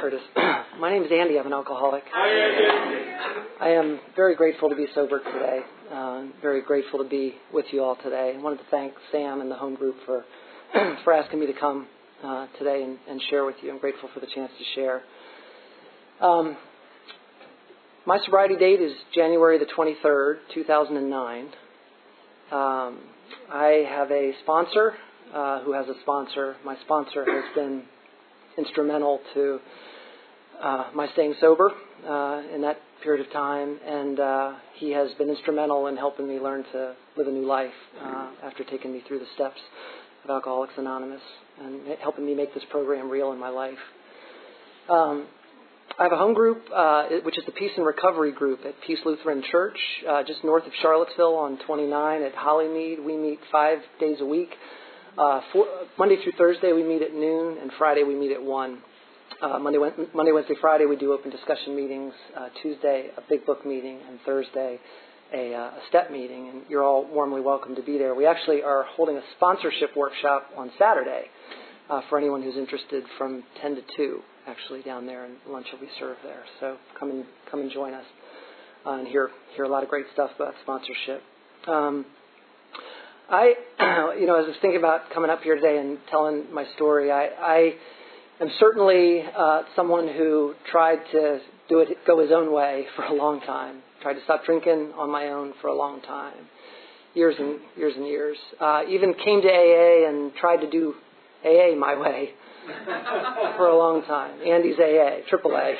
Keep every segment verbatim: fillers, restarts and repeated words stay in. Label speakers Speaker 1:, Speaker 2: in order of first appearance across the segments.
Speaker 1: Curtis. My name is Andy. I'm an alcoholic. Hi, Andy. I am very grateful to be sober today. Uh, very grateful to be with you all today. I wanted to thank Sam and the home group for for asking me to come uh, today and, and share with you. I'm grateful for the chance to share. Um, my sobriety date is January the twenty-third, two thousand nine. Um, I have a sponsor uh, who has a sponsor. My sponsor has been instrumental to uh, my staying sober uh, in that period of time, and uh, he has been instrumental in helping me learn to live a new life uh, after taking me through the steps of Alcoholics Anonymous and helping me make this program real in my life. Um, I have a home group, uh, which is the Peace and Recovery Group at Peace Lutheran Church, uh, just north of Charlottesville on twenty-nine at Hollymead. We meet five days a week. Uh, four, Monday through Thursday we meet at noon, and Friday we meet at one. Uh, Monday, Monday, Wednesday, Friday we do open discussion meetings. Uh, Tuesday a big book meeting, and Thursday a, uh, a step meeting. And you're all warmly welcome to be there. We actually are holding a sponsorship workshop on Saturday uh, for anyone who's interested from ten to two. Actually down there, and lunch will be served there. So come and come and join us uh, and hear hear a lot of great stuff about sponsorship. Um, I, you know, as I was thinking about coming up here today and telling my story, I, I am certainly uh, someone who tried to do it, go his own way for a long time. Tried to stop drinking on my own for a long time, years and years and years. Uh, even came to A A and tried to do A A my way for a long time. Andy's A A, triple A,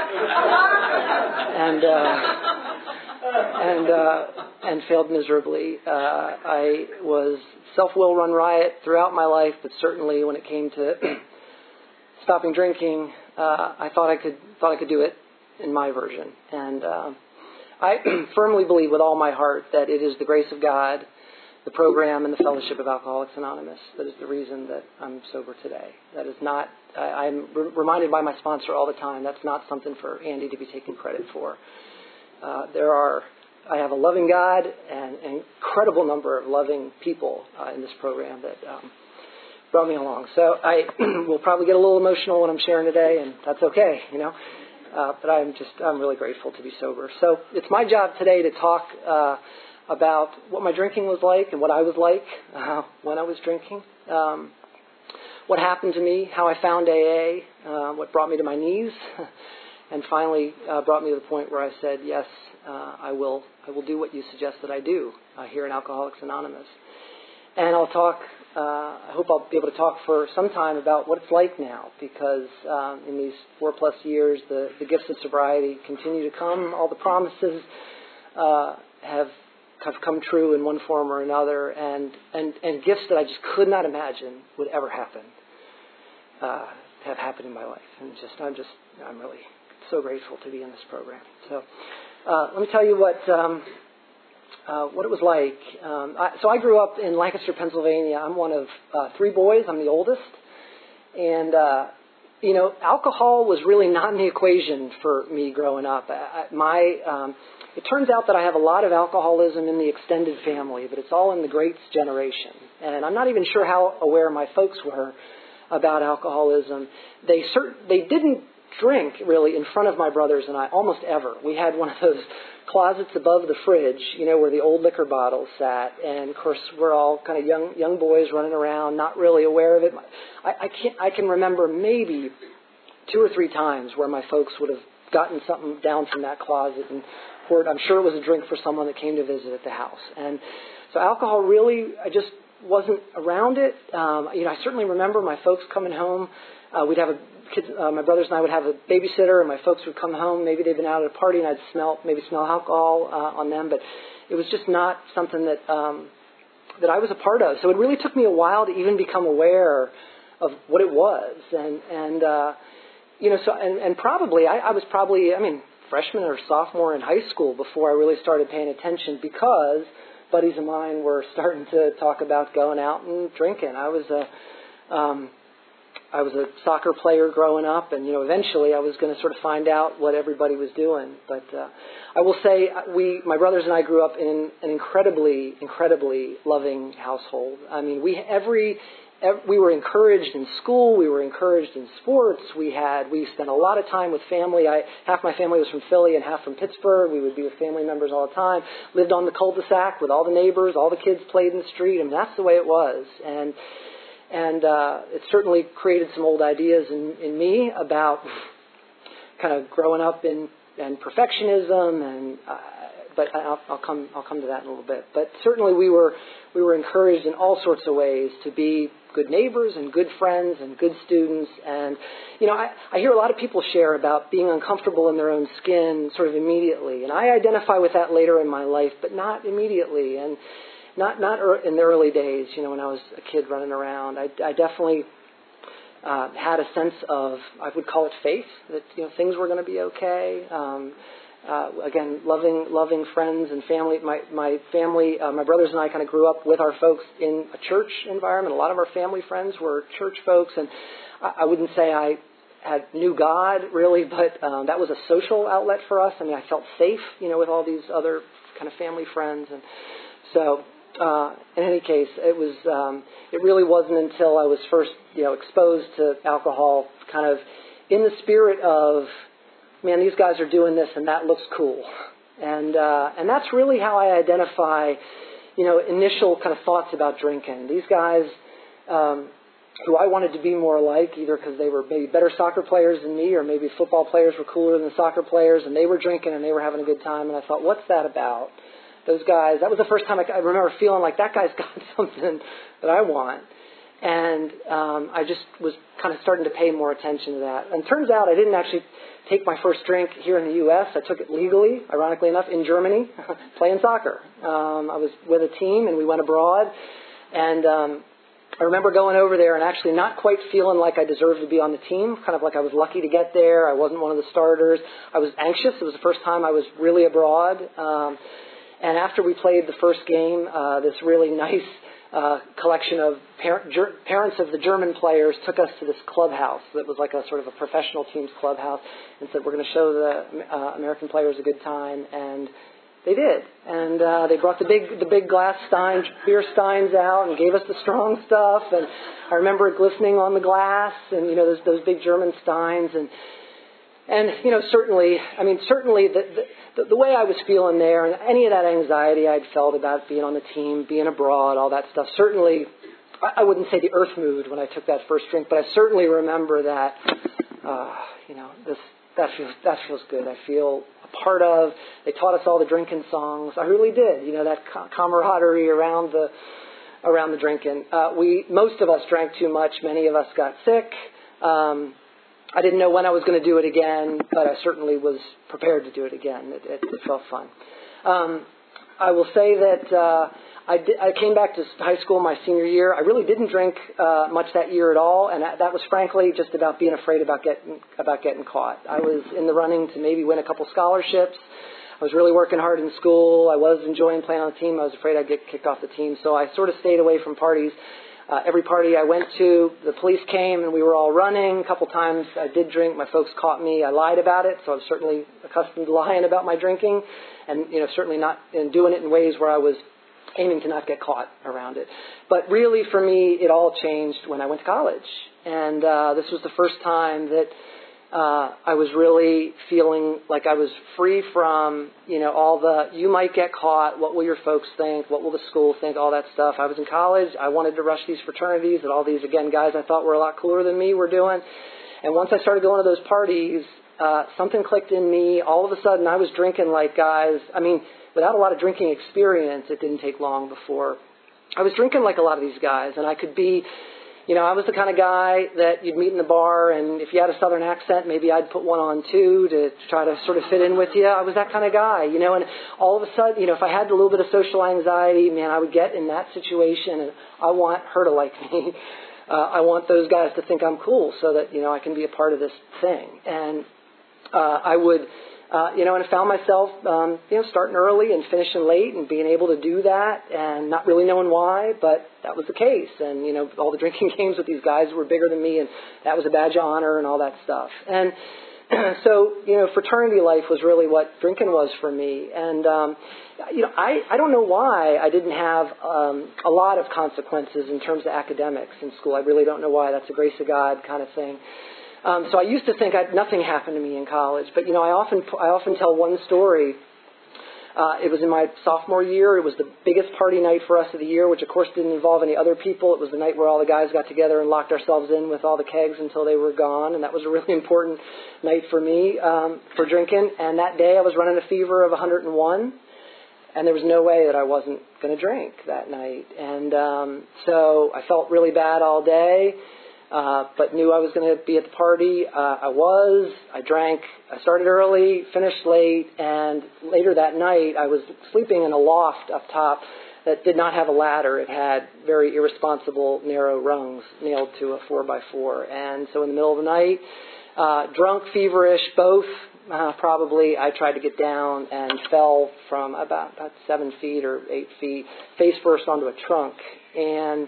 Speaker 1: and uh, and uh, and failed miserably. Uh, I was self-will run riot throughout my life, but certainly when it came to stopping drinking, uh, I thought I could thought I could do it in my version. And uh, I firmly believe with all my heart that it is the grace of God, the program, and the fellowship of Alcoholics Anonymous that is the reason that I'm sober today. That is not, I, I'm re- reminded by my sponsor all the time, that's not something for Andy to be taking credit for. Uh, there are, I have a loving God and an incredible number of loving people uh, in this program that um, brought me along. So I will probably get a little emotional when I'm sharing today, and that's okay, you know. Uh, but I'm just, I'm really grateful to be sober. So it's my job today to talk uh, about what my drinking was like and what I was like uh, when I was drinking, um, what happened to me, how I found A A, uh, what brought me to my knees, and finally uh, brought me to the point where I said, yes, uh, I will I will do what you suggest that I do uh, here in Alcoholics Anonymous. And I'll talk, uh, I hope I'll be able to talk for some time about what it's like now, because um, in these four plus years, the, the gifts of sobriety continue to come. All the promises uh, have have come true in one form or another, and, and, and gifts that I just could not imagine would ever happen, uh, have happened in my life. And just, I'm just, I'm really so grateful to be in this program. So, uh, let me tell you what, um, uh, what it was like. Um, I, so I grew up in Lancaster, Pennsylvania. I'm one of uh, three boys. I'm the oldest. And, uh, you know, alcohol was really not in the equation for me growing up. I, my, um, It turns out that I have a lot of alcoholism in the extended family, but it's all in the greats generation. And I'm not even sure how aware my folks were about alcoholism. They cert- they didn't drink, really, in front of my brothers and I, almost ever. We had one of those closets above the fridge, you know, where the old liquor bottles sat. And, of course, we're all kind of young young boys running around, not really aware of it. I, I, can't, I can remember maybe two or three times where my folks would have gotten something down from that closet and poured. I'm sure it was a drink for someone that came to visit at the house. And so alcohol really, I just wasn't around it. Um, you know, I certainly remember my folks coming home. Uh, we'd have a kids, uh, my brothers and I would have a babysitter, and my folks would come home. Maybe they'd been out at a party, and I'd smell maybe smell alcohol uh, on them. But it was just not something that um, that I was a part of. So it really took me a while to even become aware of what it was. And and uh, you know, so and, and probably I, I was probably I mean. freshman or sophomore in high school before I really started paying attention, because buddies of mine were starting to talk about going out and drinking. I was a, um, I was a soccer player growing up, and you know, eventually I was going to sort of find out what everybody was doing. But uh, I will say, we, my brothers and I, grew up in an incredibly, incredibly loving household. I mean, we every we were encouraged in school. We were encouraged in sports. We had we spent a lot of time with family. I half my family was from Philly and half from Pittsburgh. We would be with family members all the time. Lived on the cul-de-sac with all the neighbors. All the kids played in the street, and that's the way it was. And and uh, it certainly created some old ideas in, in me about kind of growing up in and perfectionism and. Uh, But I'll, I'll come. I'll come to that in a little bit. But certainly, we were we were encouraged in all sorts of ways to be good neighbors and good friends and good students. And you know, I, I hear a lot of people share about being uncomfortable in their own skin, sort of immediately. And I identify with that later in my life, but not immediately, and not not in the early days. You know, when I was a kid running around, I, I definitely uh, had a sense of, I would call it faith, that you know things were going to be okay. Um, Uh, again, loving, loving friends and family. My my family, uh, my brothers and I, kind of grew up with our folks in a church environment. A lot of our family friends were church folks, and I, I wouldn't say I had knew God really, but um, that was a social outlet for us. I mean, I felt safe, you know, with all these other kind of family friends, and so. Uh, in any case, it was. Um, it really wasn't until I was first, you know, exposed to alcohol, kind of in the spirit of, man, these guys are doing this and that looks cool. And uh, and that's really how I identify, you know, initial kind of thoughts about drinking. These guys um, who I wanted to be more like, either because they were maybe better soccer players than me or maybe football players were cooler than the soccer players, and they were drinking and they were having a good time. And I thought, what's that about? Those guys, that was the first time I, I remember feeling like that guy's got something that I want. And um, I just was kind of starting to pay more attention to that. And it turns out I didn't actually take my first drink here in the U S I took it legally, ironically enough, in Germany, playing soccer. Um, I was with a team, and we went abroad. And um, I remember going over there and actually not quite feeling like I deserved to be on the team, kind of like I was lucky to get there. I wasn't one of the starters. I was anxious. It was the first time I was really abroad. Um, and after we played the first game, uh, this really nice Uh, collection of par- ger- parents of the German players took us to this clubhouse that was like a sort of a professional team's clubhouse, and said, we're going to show the uh, American players a good time. And they did. And uh, they brought the big the big glass steins, beer steins out, and gave us the strong stuff. And I remember it glistening on the glass, and you know those those big German steins. And And, you know, certainly, I mean, certainly the, the the way I was feeling there, and any of that anxiety I'd felt about being on the team, being abroad, all that stuff, certainly, I, I wouldn't say the earth moved when I took that first drink, but I certainly remember that, uh, you know, this that feels that feels good. I feel a part of. They taught us all the drinking songs. I really did. You know, that camaraderie around the around the drinking. Uh, we most of us drank too much. Many of us got sick. Um, I didn't know when I was going to do it again, but I certainly was prepared to do it again. It, it, it felt fun. Um, I will say that uh, I, di- I came back to high school my senior year. I really didn't drink uh, much that year at all, and that, that was frankly just about being afraid about getting about getting caught. I was in the running to maybe win a couple scholarships. I was really working hard in school. I was enjoying playing on the team. I was afraid I'd get kicked off the team, so I sort of stayed away from parties. Uh, every party I went to, the police came and we were all running. A couple times I did drink. My folks caught me. I lied about it, so I was certainly accustomed to lying about my drinking, and you know certainly not in doing it in ways where I was aiming to not get caught around it. But really, for me, it all changed when I went to college, and uh, this was the first time that uh, I was really feeling like I was free from, you know, all the, you might get caught, what will your folks think, what will the school think, all that stuff. I was in college. I wanted to rush these fraternities that all these, again, guys I thought were a lot cooler than me were doing. And once I started going to those parties, uh, something clicked in me. All of a sudden, I was drinking like guys. I mean, without a lot of drinking experience, it didn't take long before I was drinking like a lot of these guys, and I could be, you know, I was the kind of guy that you'd meet in the bar, and if you had a southern accent, maybe I'd put one on too to try to sort of fit in with you. I was that kind of guy, you know, and all of a sudden, you know, if I had a little bit of social anxiety, man, I would get in that situation, and I want her to like me. Uh, I want those guys to think I'm cool so that, you know, I can be a part of this thing. And uh, I would... Uh, you know, and I found myself, um, you know, starting early and finishing late and being able to do that and not really knowing why, but that was the case. And, you know, all the drinking games with these guys who were bigger than me, and that was a badge of honor and all that stuff. And so, you know, fraternity life was really what drinking was for me. And, um, you know, I, I don't know why I didn't have um, a lot of consequences in terms of academics in school. I really don't know why. That's a grace of God kind of thing. Um, so I used to think I'd, nothing happened to me in college. But, you know, I often I often tell one story. Uh, it was in my sophomore year. It was the biggest party night for us of the year, which, of course, didn't involve any other people. It was the night where all the guys got together and locked ourselves in with all the kegs until they were gone, and that was a really important night for me um, for drinking. And that day I was running a fever of one hundred and one, and there was no way that I wasn't going to drink that night. And um, so I felt really bad all day. Uh, but knew I was going to be at the party. Uh, I was. I drank. I started early, finished late, and later that night I was sleeping in a loft up top that did not have a ladder. It had very irresponsible narrow rungs nailed to a four by four. And so in the middle of the night, uh, drunk, feverish, both uh, probably, I tried to get down and fell from about, about seven feet or eight feet, face first onto a trunk. And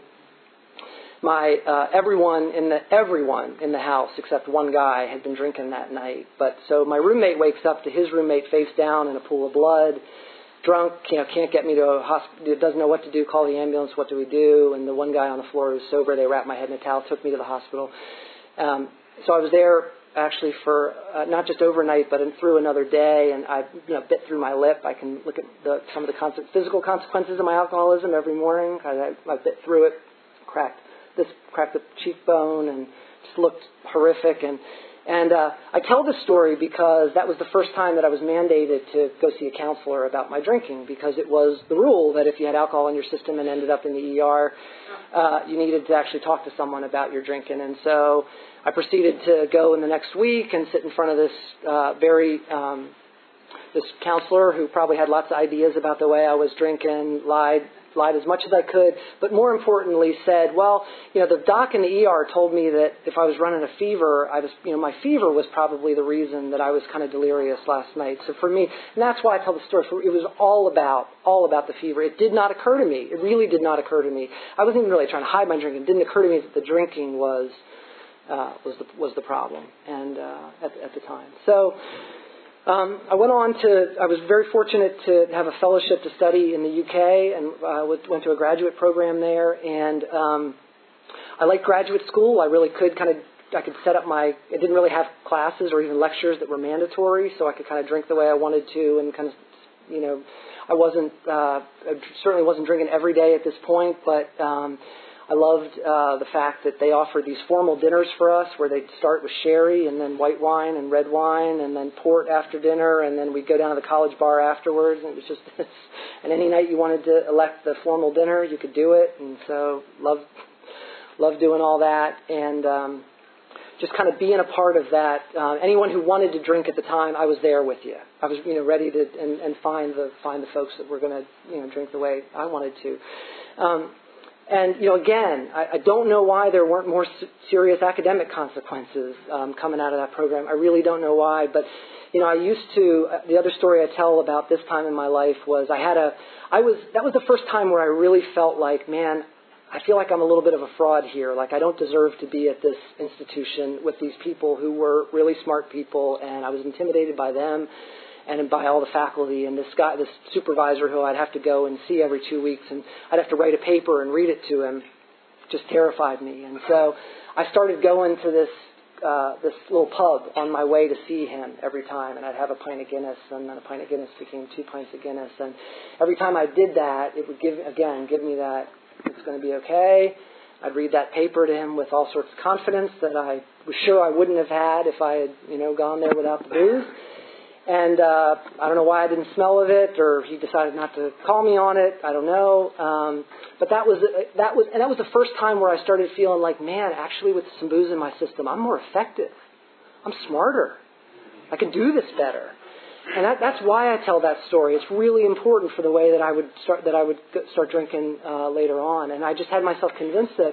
Speaker 1: My uh, everyone in the everyone in the house except one guy had been drinking that night. But so my roommate wakes up to his roommate face down in a pool of blood, drunk. You know, can't get me to a hospital. Doesn't know what to do. Call the ambulance. What do we do? And the one guy on the floor who's sober. They wrapped my head in a towel, took me to the hospital. Um, so I was there actually for uh, not just overnight, but in, through another day. And I you know bit through my lip. I can look at the, some of the con- physical consequences of my alcoholism every morning. I, I, I bit through it, cracked. This cracked the cheekbone and just looked horrific. And and uh, I tell this story because that was the first time that I was mandated to go see a counselor about my drinking, because it was the rule that if you had alcohol in your system and ended up in the E R, uh, you needed to actually talk to someone about your drinking. And so I proceeded to go in the next week and sit in front of this uh, very um, this counselor who probably had lots of ideas about the way I was drinking, lied. lied as much as I could, but more importantly said, well, you know, the doc in the E R told me that if I was running a fever, I was, you know, my fever was probably the reason that I was kind of delirious last night. So for me, and that's why I tell the story, it was all about, all about the fever. It did not occur to me. It really did not occur to me. I wasn't even really trying to hide my drinking. It didn't occur to me that the drinking was, uh, was the, was the problem and, uh, at, at the time. So, Um, I went on to, I was very fortunate to have a fellowship to study in the U K, and uh, went to a graduate program there. And um, I liked graduate school. I really could kind of, I could set up my, I didn't really have classes or even lectures that were mandatory, so I could kind of drink the way I wanted to, and kind of, you know, I wasn't, uh, I certainly wasn't drinking every day at this point, but um, I loved uh, the fact that they offered these formal dinners for us where they'd start with sherry and then white wine and red wine and then port after dinner, and then we'd go down to the college bar afterwards, and it was just this. And any night you wanted to elect the formal dinner, you could do it, and so loved, loved doing all that, and um, just kind of being a part of that. Uh, anyone who wanted to drink at the time, I was there with you. I was, you know, ready to and, and find the find the folks that were going to, you know, drink the way I wanted to. Um, And, you know, again, I, I don't know why there weren't more serious academic consequences um, coming out of that program. I really don't know why. But, you know, I used to, uh, the other story I tell about this time in my life was I had a, I was, that was the first time where I really felt like, man, I feel like I'm a little bit of a fraud here. Like I don't deserve to be at this institution with these people who were really smart people, and I was intimidated by them and by all the faculty, and this guy, this supervisor who I'd have to go and see every two weeks, and I'd have to write a paper and read it to him, just terrified me. And so I started going to this uh, this little pub on my way to see him every time, and I'd have a pint of Guinness, and then a pint of Guinness became two pints of Guinness, and every time I did that, it would give again give me that it's going to be okay. I'd read that paper to him with all sorts of confidence that I was sure I wouldn't have had if I had, you know, gone there without the booze. And uh, I don't know why I didn't smell of it, or he decided not to call me on it. I don't know. Um, but that was that was, and that was the first time where I started feeling like, man, actually, with some booze in my system, I'm more effective. I'm smarter. I can do this better. And that, that's why I tell that story. It's really important for the way that I would start that I would start drinking uh, later on. And I just had myself convinced that,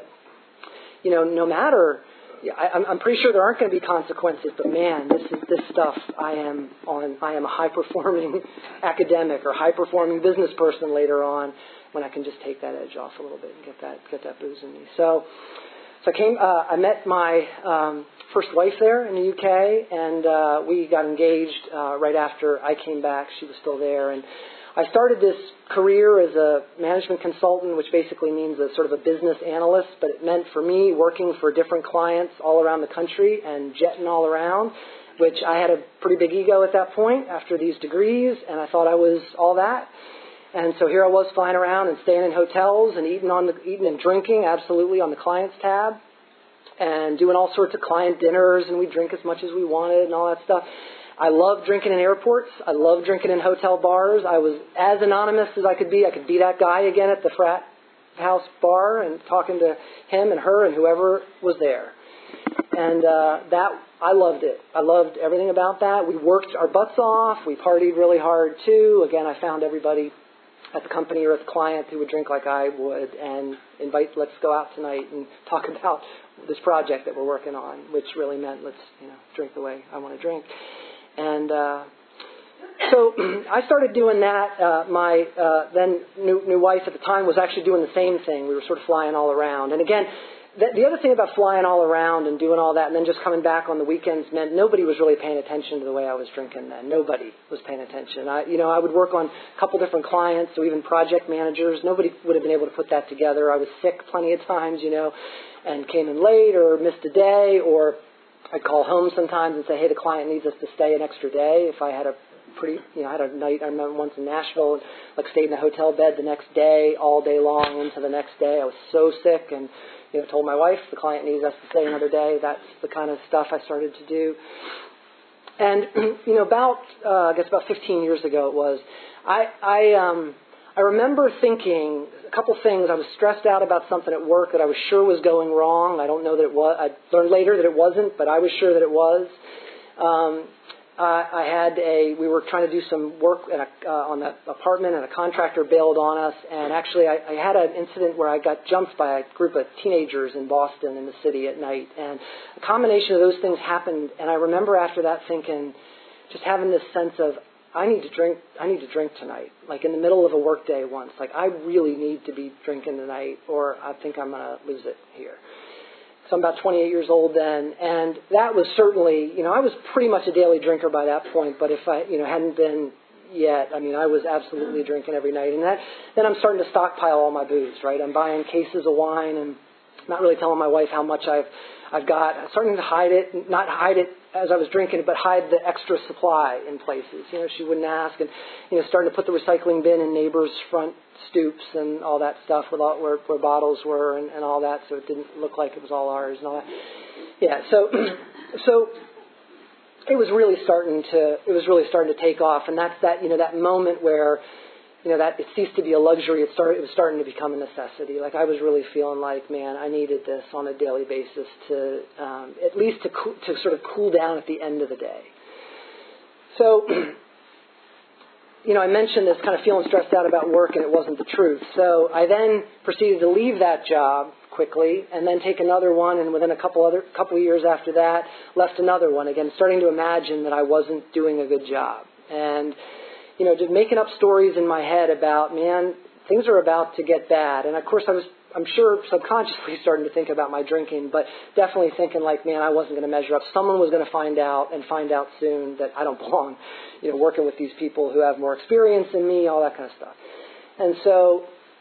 Speaker 1: you know, no matter. Yeah, I, I'm pretty sure there aren't going to be consequences, but man, this is this stuff. I am on. I am a high-performing academic or high-performing business person later on, when I can just take that edge off a little bit and get that get that booze in me. So, so I came. Uh, I met my um, first wife there in the U K, and uh, we got engaged uh, right after I came back. She was still there, and I started this career as a management consultant, which basically means a sort of a business analyst, but it meant for me working for different clients all around the country and jetting all around, which I had a pretty big ego at that point after these degrees, and I thought I was all that. And so here I was flying around and staying in hotels and eating on the eating and drinking absolutely on the clients tab, and doing all sorts of client dinners, and we'd drink as much as we wanted and all that stuff. I loved drinking in airports. I loved drinking in hotel bars. I was as anonymous as I could be. I could be that guy again at the frat house bar and talking to him and her and whoever was there. And uh, that I loved it. I loved everything about that. We worked our butts off. We partied really hard too. Again, I found everybody at the company or at the client who would drink like I would and invite, let's go out tonight and talk about this project that we're working on, which really meant let's, you know, drink the way I want to drink. And uh, so I started doing that. Uh, my uh, then new, new wife at the time was actually doing the same thing. We were sort of flying all around. And again, the, the other thing about flying all around and doing all that and then just coming back on the weekends meant nobody was really paying attention to the way I was drinking then. Nobody was paying attention. I, you know, I would work on a couple different clients, so even project managers. Nobody would have been able to put that together. I was sick plenty of times, you know, and came in late or missed a day, or I'd call home sometimes and say, hey, the client needs us to stay an extra day. If I had a pretty, you know, I had a night, I remember once in Nashville, like stayed in a hotel bed the next day, all day long into the next day. I was so sick and, you know, told my wife the client needs us to stay another day. That's the kind of stuff I started to do. And, you know, about, uh, I guess about fifteen years ago it was, I, I, um, I remember thinking a couple things. I was stressed out about something at work that I was sure was going wrong. I don't know that it was. I learned later that it wasn't, but I was sure that it was. Um, Uh, I had a, we were trying to do some work in a, uh, on the apartment, and a contractor bailed on us. And actually, I, I had an incident where I got jumped by a group of teenagers in Boston in the city at night. And a combination of those things happened. And I remember after that thinking, just having this sense of, I need to drink, I need to drink tonight. Like in the middle of a work day once. Like I really need to be drinking tonight, or I think I'm going to lose it here. So I'm about twenty-eight years old then, and that was certainly, you know, I was pretty much a daily drinker by that point, but if I, you know, hadn't been yet, I mean, I was absolutely drinking every night. And that, then I'm starting to stockpile all my booze, right? I'm buying cases of wine and not really telling my wife how much I've, I've got. I'm starting to hide it, not hide it as I was drinking, but hide the extra supply in places. You know, she wouldn't ask, and, you know, starting to put the recycling bin in neighbors' front stoops and all that stuff with all, where, where bottles were and, and all that, so it didn't look like it was all ours and all that. Yeah, so so it was really starting to it was really starting to take off, and that's that you know that moment where you know that it ceased to be a luxury. It started it was starting to become a necessity. Like I was really feeling like, man, I needed this on a daily basis to um, at least to co- to sort of cool down at the end of the day. So. You know, I mentioned this kind of feeling stressed out about work, and it wasn't the truth. So I then proceeded to leave that job quickly and then take another one, and within a couple other couple of years after that, left another one, again, starting to imagine that I wasn't doing a good job. And, you know, just making up stories in my head about, man, things are about to get bad. And, of course, I was, I'm sure, subconsciously starting to think about my drinking, but definitely thinking like, man, I wasn't going to measure up. Someone was going to find out and find out soon that I don't belong. You know, working with these people who have more experience than me, all that kind of stuff. And so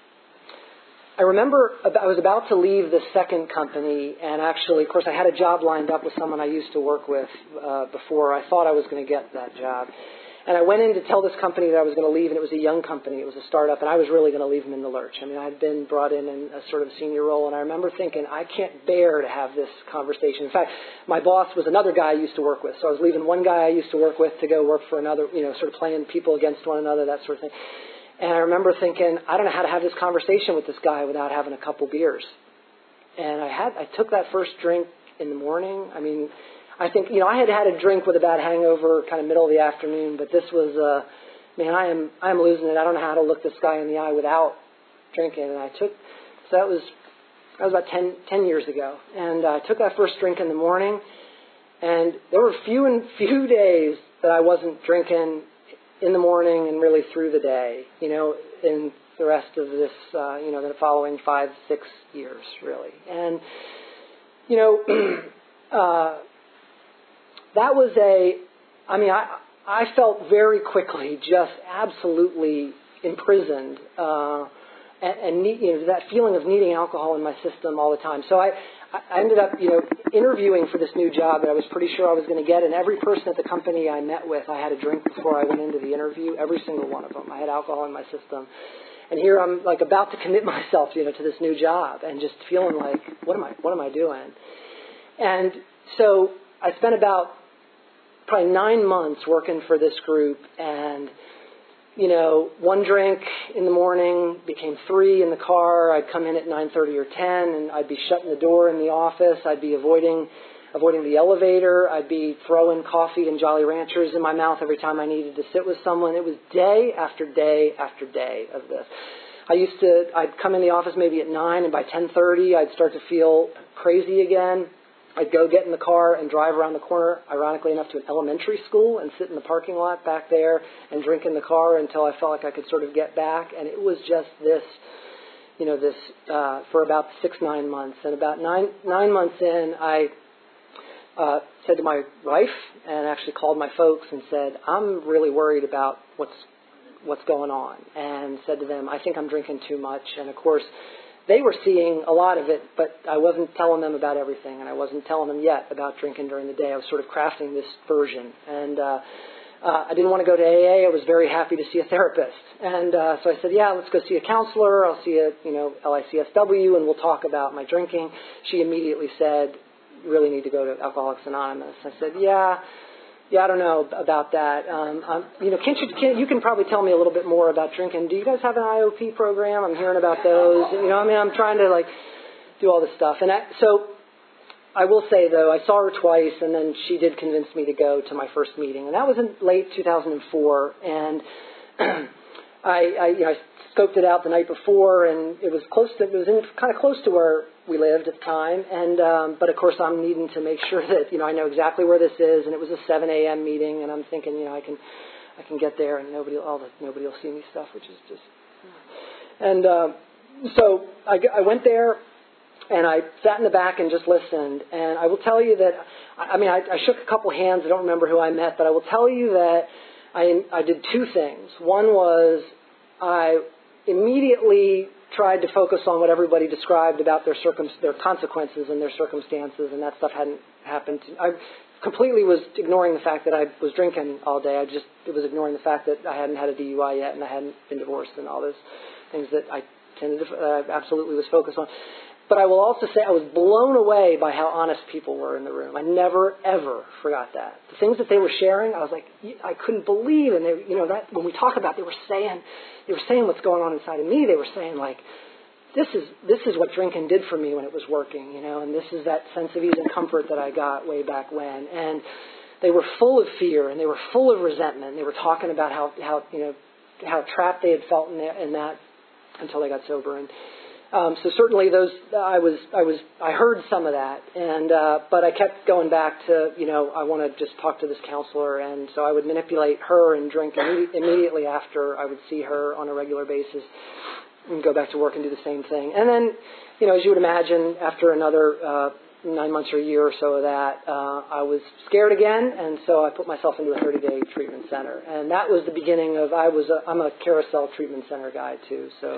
Speaker 1: I remember I was about to leave the second company, and actually, of course, I had a job lined up with someone I used to work with uh, before. I thought I was going to get that job. And I went in to tell this company that I was going to leave, and it was a young company. It was a startup, and I was really going to leave them in the lurch. I mean, I had been brought in in a sort of senior role, and I remember thinking, I can't bear to have this conversation. In fact, my boss was another guy I used to work with, so I was leaving one guy I used to work with to go work for another, you know, sort of playing people against one another, that sort of thing. And I remember thinking, I don't know how to have this conversation with this guy without having a couple beers. And I had, I took that first drink in the morning. I mean, I think, you know, I had had a drink with a bad hangover kind of middle of the afternoon, but this was, uh, man, I am I am losing it. I don't know how to look this guy in the eye without drinking. And I took, so that was, that was about ten, ten years ago. And uh, I took that first drink in the morning, and there were few and few days that I wasn't drinking in the morning and really through the day, you know, in the rest of this, uh, you know, the following five, six years, really. And, you know, uh, that was a, I mean, I, I felt very quickly just absolutely imprisoned, uh, and, and need, you know, that feeling of needing alcohol in my system all the time. So I, I ended up, you know, interviewing for this new job that I was pretty sure I was going to get, and every person at the company I met with, I had a drink before I went into the interview, every single one of them. I had alcohol in my system. And here I'm like about to commit myself, you know, to this new job and just feeling like, what am I, what am I doing? And so I spent about probably nine months working for this group, and you know, one drink in the morning became three in the car. I'd come in at nine thirty or ten, and I'd be shutting the door in the office. I'd be avoiding avoiding the elevator. I'd be throwing coffee and Jolly Ranchers in my mouth every time I needed to sit with someone. It was day after day after day of this. I used to, I'd come in the office maybe at nine, and by ten thirty, I'd start to feel crazy again. I'd go get in the car and drive around the corner, ironically enough, to an elementary school and sit in the parking lot back there and drink in the car until I felt like I could sort of get back. And it was just this, you know, this uh, for about six, nine months. And about nine, nine months in, I uh, said to my wife and actually called my folks and said, I'm really worried about what's what's going on. And said to them, I think I'm drinking too much. And, of course, they were seeing a lot of it, but I wasn't telling them about everything, and I wasn't telling them yet about drinking during the day. I was sort of crafting this version, and uh, uh, I didn't want to go to A A. I was very happy to see a therapist, and uh, so I said, yeah, let's go see a counselor. I'll see a, you know, L I C S W, and we'll talk about my drinking. She immediately said, you really need to go to Alcoholics Anonymous. I said, yeah. Yeah, I don't know about that. Um, um, you know, can't you, can, you can probably tell me a little bit more about drinking. Do you guys have an I O P program? I'm hearing about those. You know, I mean, I'm trying to, like, do all this stuff. And I, so I will say, though, I saw her twice, and then she did convince me to go to my first meeting. And that was in late two thousand four. And I, I, you know, I scoped it out the night before, and it was close to, it was in, kind of close to where we lived at the time, and um, but of course I'm needing to make sure that, you know, I know exactly where this is, and it was a seven a.m. meeting, and I'm thinking, you know, I can I can get there, and nobody all the nobody will see me stuff, which is just, and uh, so I, I went there, and I sat in the back and just listened, and I will tell you that, I mean, I, I shook a couple hands. I don't remember who I met, but I will tell you that I I did two things. One was I immediately tried to focus on what everybody described about their circum- their consequences and their circumstances, and that stuff hadn't happened. To, I completely was ignoring the fact that I was drinking all day. I just it was ignoring the fact that I hadn't had a D U I yet, and I hadn't been divorced, and all those things that I tended to uh, absolutely was focused on. But I will also say I was blown away by how honest people were in the room. I never, ever forgot that. The things that they were sharing, I was like, I couldn't believe. And they, you know, that when we talk about, they were saying, they were saying what's going on inside of me. They were saying, like, this is this is what drinking did for me when it was working, you know, and this is that sense of ease and comfort that I got way back when. And they were full of fear, and they were full of resentment. They were talking about how, how you know, how trapped they had felt in, that, in that until they got sober. And Um, so certainly those, I was, I was, I heard some of that, and uh, but I kept going back to, you know, I want to just talk to this counselor, and so I would manipulate her and drink imme- immediately after. I would see her on a regular basis and go back to work and do the same thing. And then, you know, as you would imagine, after another uh, nine months or a year or so of that, uh, I was scared again, and so I put myself into a thirty-day treatment center, and that was the beginning of. I was, a, I'm a Carousel treatment center guy too, so.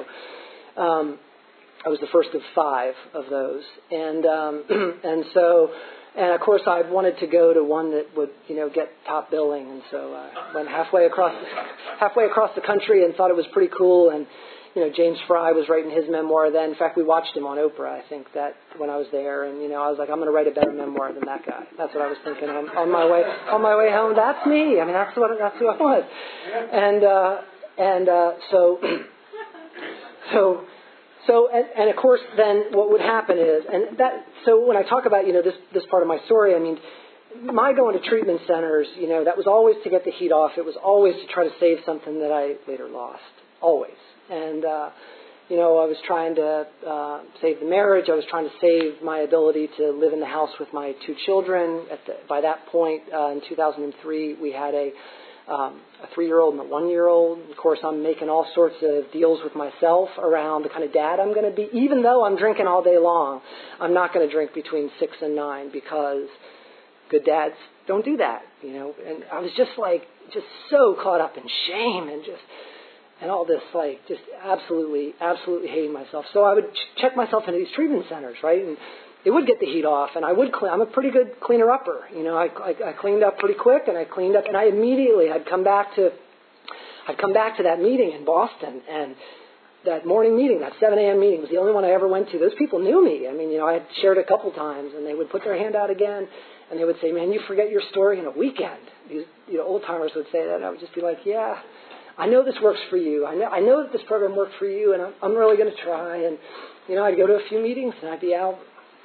Speaker 1: Um, I was the first of five of those, and um, and so, and of course, I wanted to go to one that would, you know, get top billing, and so I went halfway across halfway across the country and thought it was pretty cool. And you know, James Fry was writing his memoir then. In fact, we watched him on Oprah, I think, that when I was there, and you know, I was like, I'm going to write a better memoir than that guy. That's what I was thinking on, on my way on my way home. That's me. I mean, that's what that's who I was, and uh, and uh, so so. So, and, and of course, then what would happen is, and that, so when I talk about, you know, this, this part of my story, I mean, my going to treatment centers, you know, that was always to get the heat off. It was always to try to save something that I later lost. Always. And, uh, you know, I was trying to uh, save the marriage. I was trying to save my ability to live in the house with my two children. At the, by that point, uh, in two thousand three, we had a Um, a three-year-old and a one-year-old. Of course, I'm making all sorts of deals with myself around the kind of dad I'm going to be. Even though I'm drinking all day long, I'm not going to drink between six and nine because good dads don't do that, you know. And I was just like, just so caught up in shame and just, and all this, like, just absolutely, absolutely hating myself. So I would ch- check myself into these treatment centers, right? And it would get the heat off, and I would clean. I'm a pretty good cleaner-upper. You know, I, I, I cleaned up pretty quick, and I cleaned up, and I immediately, I'd come back to, I'd come back to that meeting in Boston, and that morning meeting, that seven a.m. meeting was the only one I ever went to. Those people knew me. I mean, you know, I had shared a couple times, and they would put their hand out again, and they would say, man, you forget your story in a weekend. These, you know, old-timers would say that, and I would just be like, yeah, I know this works for you. I know, I know that this program worked for you, and I'm, I'm really going to try. And, you know, I'd go to a few meetings, and I'd be out,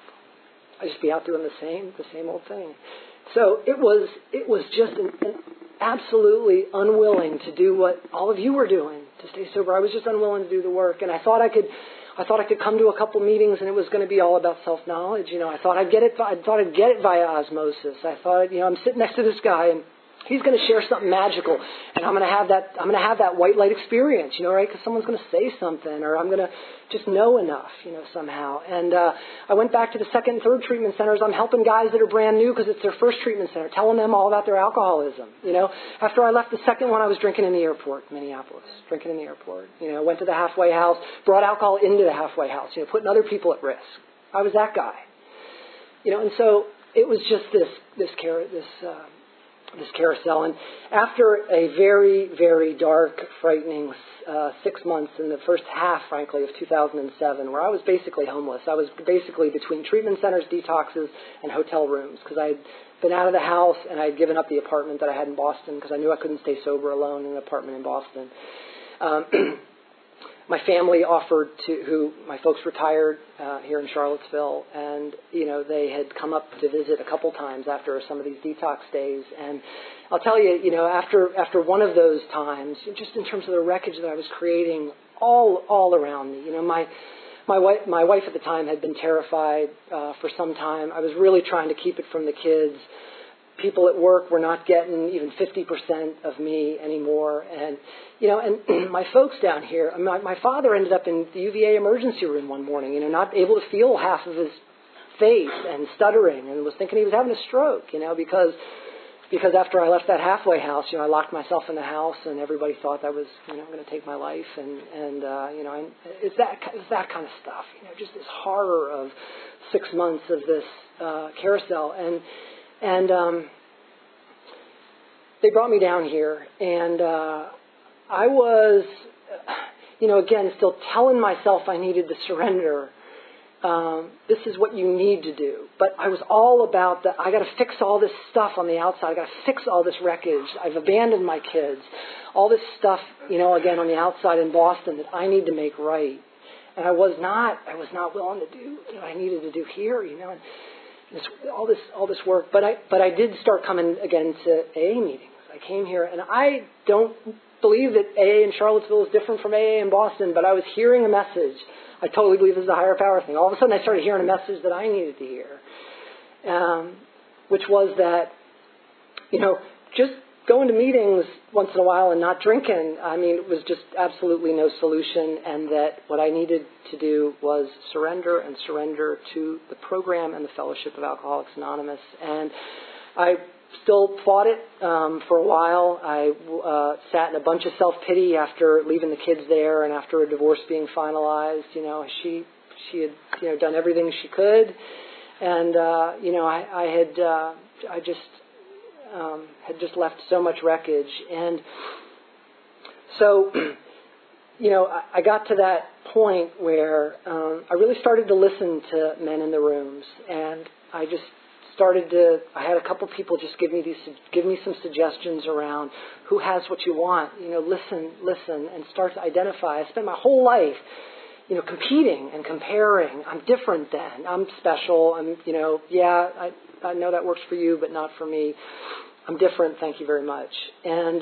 Speaker 1: I'd just be out doing the same, the same old thing. So it was, it was just an, an absolutely unwilling to do what all of you were doing, to stay sober. I was just unwilling to do the work, and I thought I could, I thought I could come to a couple meetings, and it was going to be all about self-knowledge. You know, I thought I'd get it. I thought I'd get it via osmosis. I thought, you know, I'm sitting next to this guy, and he's going to share something magical, and I'm going to have that. I'm going to have that white light experience, you know, right? Because someone's going to say something, or I'm going to just know enough, you know, somehow. And uh, I went back to the second and third treatment centers. I'm helping guys that are brand new because it's their first treatment center, telling them all about their alcoholism. You know, after I left the second one, I was drinking in the airport, Minneapolis, drinking in the airport. You know, went to the halfway house, brought alcohol into the halfway house. You know, putting other people at risk. I was that guy. You know, and so it was just this this carrot, this. Uh, this carousel. And after a very, very dark, frightening uh, six months in the first half, frankly, of two thousand seven, where I was basically homeless. I was basically between treatment centers, detoxes, and hotel rooms because I'd been out of the house and I'd given up the apartment that I had in Boston because I knew I couldn't stay sober alone in an apartment in Boston. Um, my family offered to, who, my folks retired uh, here in Charlottesville, and, you know, they had come up to visit a couple times after some of these detox days. And I'll tell you, you know, after after one of those times, just in terms of the wreckage that I was creating all all around me, you know, my my wife, my wife at the time had been terrified uh, for some time. I was really trying to keep it from the kids. People at work were not getting even fifty percent of me anymore. And, you know, and my folks down here, my, my father ended up in the U V A emergency room one morning, you know, not able to feel half of his face and stuttering, and was thinking he was having a stroke, you know, because because after I left that halfway house, you know, I locked myself in the house, and everybody thought I was, you know, going to take my life. And, and uh, you know, and it's that, it's that kind of stuff, you know, just this horror of six months of this uh, carousel. And And um, they brought me down here, and uh, I was, you know, again, still telling myself I needed to surrender. Um, this is what you need to do. But I was all about that. I got to fix all this stuff on the outside. I got to fix all this wreckage. I've abandoned my kids. All this stuff, you know, again on the outside in Boston that I need to make right. And I was not. I was not willing to do what I needed to do here, you know. And, This, all this, all this work, but I, but I did start coming again to A A meetings. I came here, and I don't believe that A A in Charlottesville is different from A A in Boston. But I was hearing a message. I totally believe this is a higher power thing. All of a sudden, I started hearing a message that I needed to hear, um, which was that, you know, just going to meetings once in a while and not drinking, I mean, it was just absolutely no solution, and that what I needed to do was surrender and surrender to the program and the Fellowship of Alcoholics Anonymous. And I still fought it um, for a while. I uh, sat in a bunch of self-pity after leaving the kids there and after a divorce being finalized. You know, she she had, you know, done everything she could. And, uh, you know, I, I had, uh, I just... Um, had just left so much wreckage. And so, you know, I, I got to that point where um, I really started to listen to men in the rooms, and I just started to, I had a couple people just give me these, give me some suggestions around who has what you want, you know, listen, listen, and start to identify. I spent my whole life, you know, competing and comparing. I'm different than, I'm special, I'm, you know, yeah, I, I know that works for you, but not for me. I'm different, thank you very much. And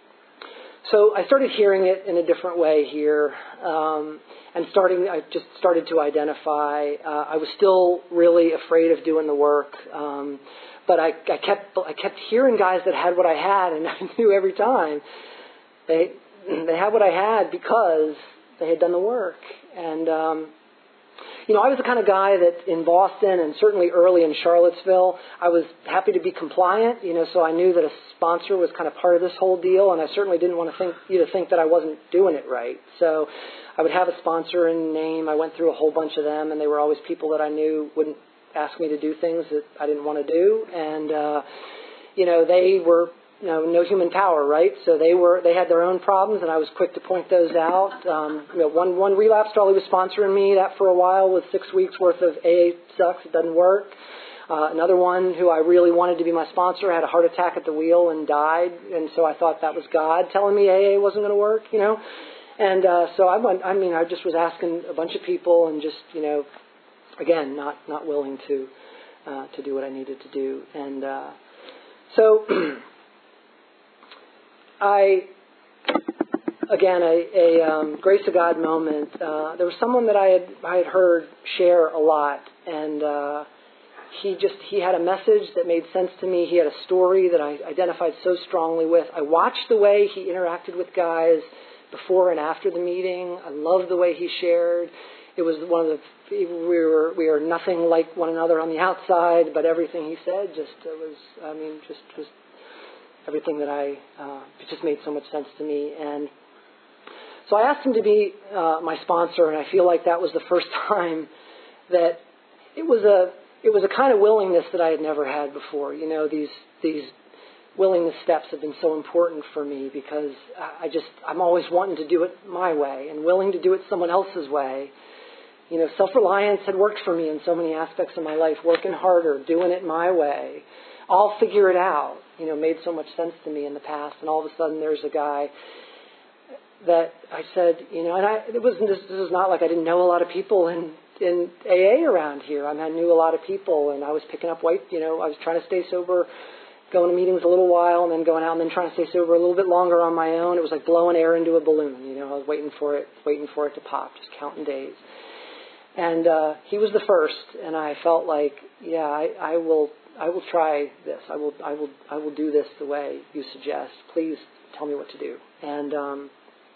Speaker 1: so I started hearing it in a different way here, um, and starting. I just started to identify. Uh, I was still really afraid of doing the work, um, but I, I kept I kept hearing guys that had what I had, and I knew every time they they had what I had because they had done the work. And um, You know, I was the kind of guy that in Boston and certainly early in Charlottesville, I was happy to be compliant, you know, so I knew that a sponsor was kind of part of this whole deal, and I certainly didn't want to think you to think that I wasn't doing it right. So I would have a sponsor in name. I went through a whole bunch of them, and they were always people that I knew wouldn't ask me to do things that I didn't want to do. And, uh, you know, they were... You know, no human power, right? So they were, they had their own problems, and I was quick to point those out. Um, you know, one one relapsed while he was sponsoring me. That for a while was six weeks worth of A A sucks. It doesn't work. Uh, another one who I really wanted to be my sponsor had a heart attack at the wheel and died, and so I thought that was God telling me A A wasn't going to work, you know. And uh, so I went. I mean, I just was asking a bunch of people, and just you know, again, not not willing to uh, to do what I needed to do, and uh, so. I, again, a, a um, grace of God moment. Uh, there was someone that I had I had heard share a lot, and uh, he just he had a message that made sense to me. He had a story that I identified so strongly with. I watched the way he interacted with guys before and after the meeting. I loved the way he shared. It was one of the we were we are nothing like one another on the outside, but everything he said just it was I mean just just. Everything that I, uh, it just made so much sense to me. And so I asked him to be uh, my sponsor, and I feel like that was the first time that it was a, it was a kind of willingness that I had never had before. You know, these, these willingness steps have been so important for me because I just, I'm always wanting to do it my way and willing to do it someone else's way. You know, self-reliance had worked for me in so many aspects of my life, working harder, doing it my way. I'll figure it out, you know, made so much sense to me in the past. And all of a sudden there's a guy that I said, you know, and I, it wasn't, this, this is not like I didn't know a lot of people in, in A A around here. I mean, I knew a lot of people, and I was picking up white, you know, I was trying to stay sober, going to meetings a little while and then going out and then trying to stay sober a little bit longer on my own. It was like blowing air into a balloon, you know, I was waiting for it, waiting for it to pop, just counting days. And uh, he was the first, and I felt like, yeah, I, I will... I will try this. I will. I will. I will do this the way you suggest. Please tell me what to do. And um,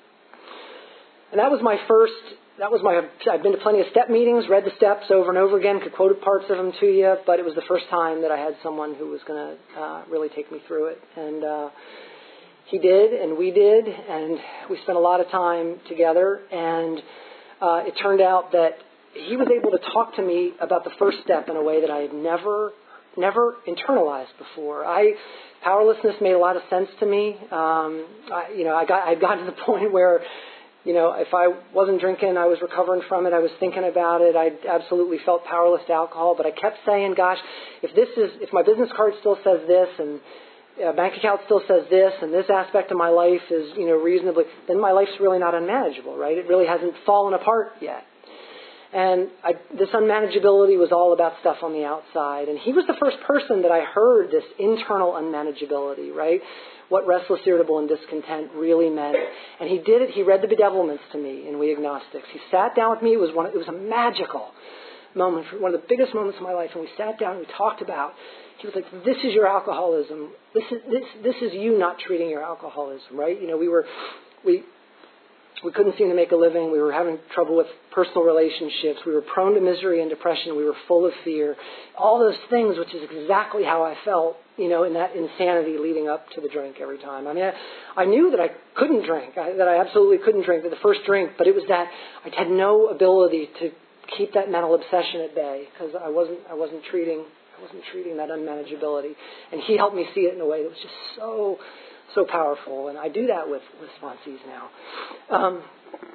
Speaker 1: and that was my first. That was my. I've been to plenty of step meetings, read the steps over and over again, could quote parts of them to you. But it was the first time that I had someone who was going to uh, really take me through it. And uh, he did, and we did, and we spent a lot of time together. And uh, it turned out that he was able to talk to me about the first step in a way that I had never. Never internalized before. I powerlessness made a lot of sense to me. Um, I, you know, I got I got to the point where, you know, if I wasn't drinking, I was recovering from it. I was thinking about it. I absolutely felt powerless to alcohol. But I kept saying, "Gosh, if this is if my business card still says this, and uh, bank account still says this, and this aspect of my life is, you know, reasonably, then my life's really not unmanageable, right? It really hasn't fallen apart yet." And I, this unmanageability was all about stuff on the outside. And he was the first person that I heard this internal unmanageability, right? What restless, irritable, and discontent really meant. And he did it. He read the bedevilments to me in We Agnostics. He sat down with me. It was one. It was a magical moment, one of the biggest moments of my life. And we sat down and we talked about. He was like, "This is your alcoholism. This is this this is you not treating your alcoholism, right? You know, we were we." We couldn't seem to make a living. We were having trouble with personal relationships. We were prone to misery and depression. We were full of fear. All those things, which is exactly how I felt, you know, in that insanity leading up to the drink every time. I mean, I, I knew that I couldn't drink, I, that I absolutely couldn't drink, that the first drink, but it was that I had no ability to keep that mental obsession at bay because I wasn't, I wasn't treating, I wasn't treating that unmanageability. And he helped me see it in a way that was just so... so powerful, and I do that with, with sponsees now. Um,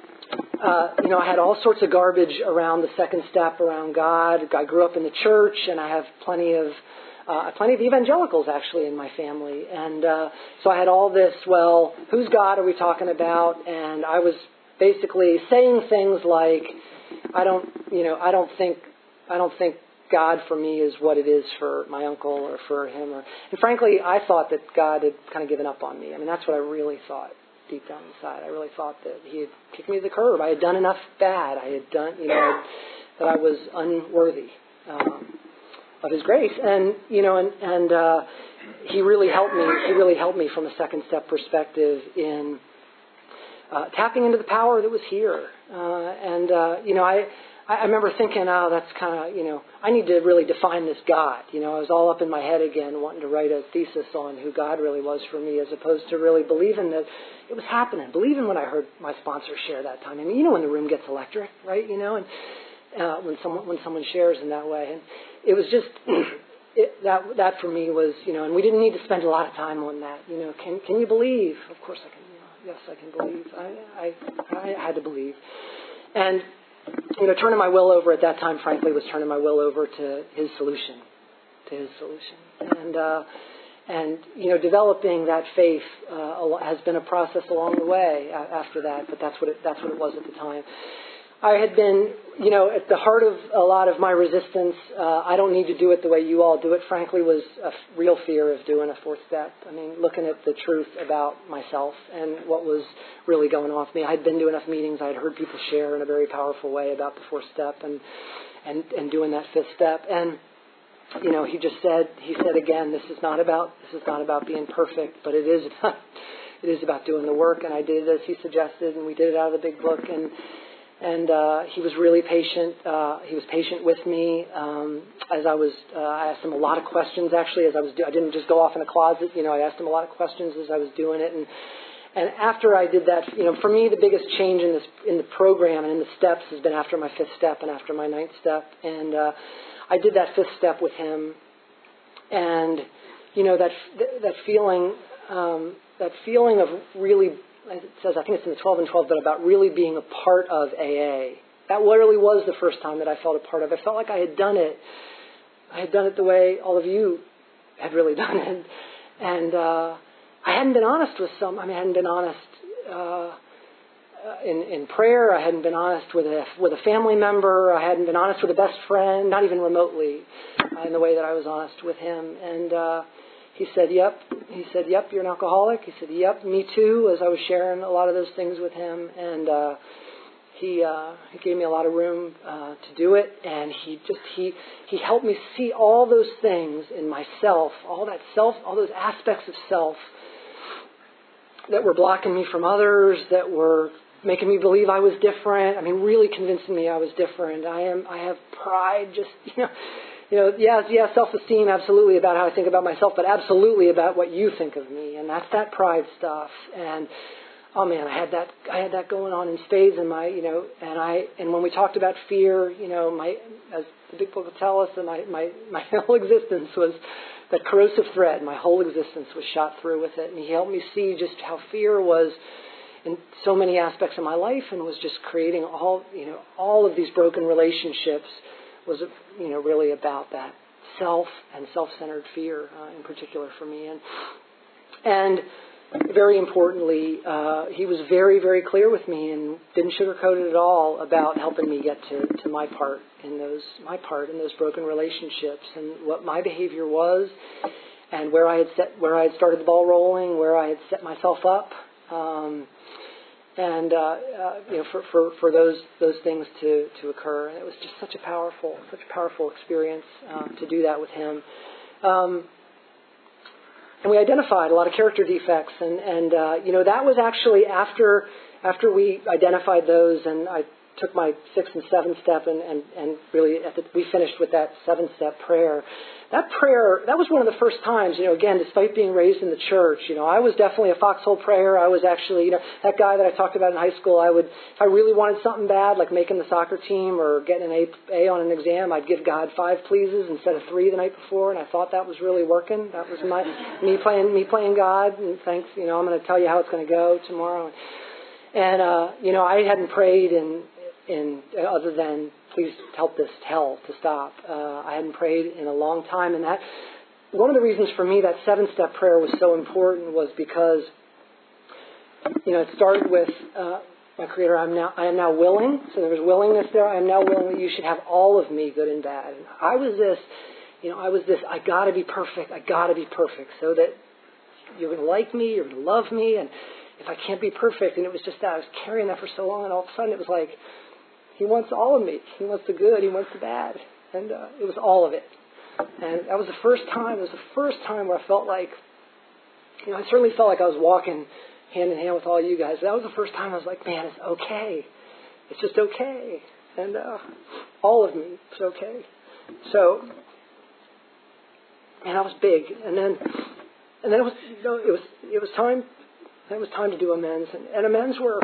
Speaker 1: uh, you know, I had all sorts of garbage around the second step, around God. I grew up in the church, and I have plenty of uh, plenty of evangelicals, actually, in my family. And uh, so I had all this, well, whose God are we talking about? And I was basically saying things like, I don't, you know, I don't think, I don't think God for me is what it is for my uncle or for him. Or, and frankly, I thought that God had kind of given up on me. I mean, that's what I really thought deep down inside. I really thought that he had kicked me to the curb. I had done enough bad. I had done, you know, that I was unworthy um, of his grace. And, you know, and, and uh, he really helped me. He really helped me from a second step perspective in uh, tapping into the power that was here. Uh, and, uh, you know, I... I, I remember thinking, oh, that's kind of, you know, I need to really define this God. You know, I was all up in my head again wanting to write a thesis on who God really was for me as opposed to really believing that it was happening. Believing when I heard my sponsor share that time. I mean, you know when the room gets electric, right? You know, and uh, when someone when someone shares in that way. And it was just, it, that that for me was, you know, and we didn't need to spend a lot of time on that. You know, can can you believe? Of course I can. You know, yes, I can believe. I, I I had to believe. And, you know, turning my will over at that time, frankly, was turning my will over to his solution, to his solution. And, uh, and you know, developing that faith uh, has been a process along the way after that, but that's what it, that's what it was at the time. I had been, you know, at the heart of a lot of my resistance, uh, I don't need to do it the way you all do it, frankly, was a f- real fear of doing a fourth step. I mean, looking at the truth about myself and what was really going on with me. I had been to enough meetings. I had heard people share in a very powerful way about the fourth step and, and, and doing that fifth step. And, you know, he just said, he said again, this is not about, this is not about being perfect, but it is about, it is about doing the work. And I did it as he suggested, and we did it out of the big book. And, And uh, he was really patient. Uh, he was patient with me um, as I was. Uh, I asked him a lot of questions. Actually, as I was, do- I didn't just go off in a closet. You know, I asked him a lot of questions as I was doing it. And and after I did that, you know, for me, the biggest change in this in the program and in the steps has been after my fifth step and after my ninth step. And uh, I did that fifth step with him. And you know that that feeling, um, that feeling of really. It says, I think it's in the twelve and twelve, but about really being a part of A A. That really was the first time that I felt a part of it. I felt like I had done it. I had done it the way all of you had really done it. And uh, I hadn't been honest with some. I mean, I hadn't been honest uh, in, in prayer. I hadn't been honest with a, with a family member. I hadn't been honest with a best friend, not even remotely, uh, in the way that I was honest with him. And uh, He said, yep. He said, yep, you're an alcoholic. He said, yep, me too, as I was sharing a lot of those things with him. And uh, he uh, he gave me a lot of room uh, to do it. And he just, he he helped me see all those things in myself, all that self, all those aspects of self that were blocking me from others, that were making me believe I was different. I mean, really convincing me I was different. I am, I have pride, just, you know, You know, yeah, yeah, self-esteem, absolutely about how I think about myself, but absolutely about what you think of me, and that's that pride stuff. And oh man, I had that, I had that going on in spades in my, you know, and I, and when we talked about fear, you know, my, as the big book will tell us, and my, my, my whole existence was that corrosive thread. My whole existence was shot through with it, and he helped me see just how fear was in so many aspects of my life, and was just creating all, you know, all of these broken relationships. Was, you know, really about that self and self-centered fear uh, in particular for me. And, and very importantly, uh, he was very, very clear with me and didn't sugarcoat it at all about helping me get to, to my part in those, my part in those broken relationships and what my behavior was and where I had set, where I had started the ball rolling, where I had set myself up. Um, And uh, uh, you know, for, for, for those those things to, to occur, and it was just such a powerful, such a powerful experience uh, to do that with him. Um, and we identified a lot of character defects, and and uh, you know that was actually after after we identified those, and I took my sixth and seventh step, and and, and really at the, we finished with that seventh step prayer. That prayer, that was one of the first times, you know, again, despite being raised in the church, you know, I was definitely a foxhole prayer. I was actually, you know, that guy that I talked about in high school, I would, if I really wanted something bad, like making the soccer team or getting an A, A on an exam, I'd give God five pleases instead of three the night before, and I thought that was really working. That was my, me playing, me playing God, and thanks, you know, I'm going to tell you how it's going to go tomorrow. And, uh, you know, I hadn't prayed in, in, other than, please help this hell to stop. Uh, I hadn't prayed in a long time, and that one of the reasons for me that seven-step prayer was so important was because, you know, it started with uh, my Creator. I'm now I am now willing. So there was willingness there. I am now willing that you should have all of me, good and bad. And I was this, you know, I was this. I got to be perfect. I got to be perfect, so that you're going to like me, you're going to love me, and if I can't be perfect, and it was just that I was carrying that for so long, and all of a sudden it was like, He wants all of me. He wants the good. He wants the bad. And uh, it was all of it. And that was the first time. It was the first time where I felt like, you know, I certainly felt like I was walking hand in hand with all you guys. That was the first time I was like, man, it's okay. It's just okay. and uh, all of me was okay. So, and I was big, and then, and then it was, you know, it was, it was time, it was time to do amends, and, and amends were,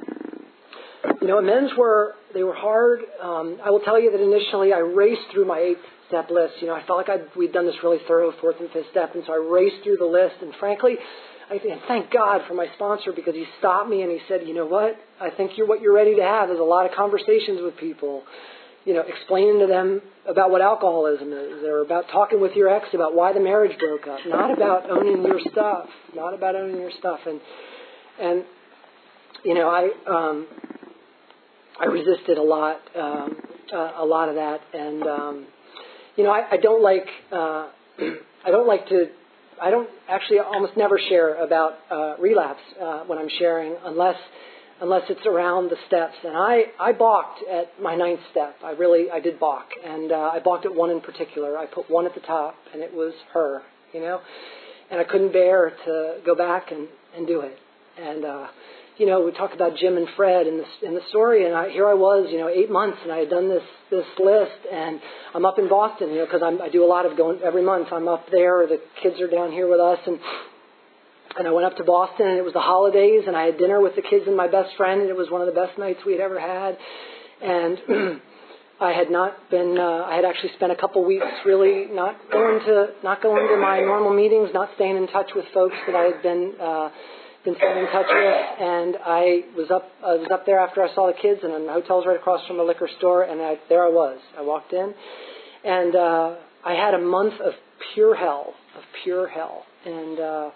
Speaker 1: you know, amends were, they were hard. Um, I will tell you that initially I raced through my eight step list. You know, I felt like I'd, we'd done this really thorough fourth and fifth step, and so I raced through the list, and frankly, I and thank God for my sponsor, because he stopped me and he said, you know what, I think you're what you're ready to have is a lot of conversations with people, you know, explaining to them about what alcoholism is, or about talking with your ex about why the marriage broke up, not about owning your stuff, not about owning your stuff. And, and you know, I um, I resisted a lot, um, uh, a lot of that. And, um, you know, I, I don't like, uh, I don't like to, I don't actually almost never share about uh, relapse uh, when I'm sharing, unless unless it's around the steps. And I, I balked at my ninth step. I really, I did balk. And uh, I balked at one in particular. I put one at the top, and it was her, you know. And I couldn't bear to go back and, and do it. And, uh, you know, we talk about Jim and Fred in the, in the story, and I, here I was, you know, eight months, and I had done this, this list, and I'm up in Boston, you know, because I do a lot of going every month. I'm up there. The kids are down here with us, and And I went up to Boston, and it was the holidays, and I had dinner with the kids and my best friend, and it was one of the best nights we had ever had. And I had not been, uh, I had actually spent a couple weeks really not going to, not going to my normal meetings, not staying in touch with folks that I had been, uh, been staying in touch with. And I was up, I was up there after I saw the kids, and the hotel's right across from the liquor store, and I, there I was. I walked in, and uh, I had a month of pure hell, of pure hell. And, uh,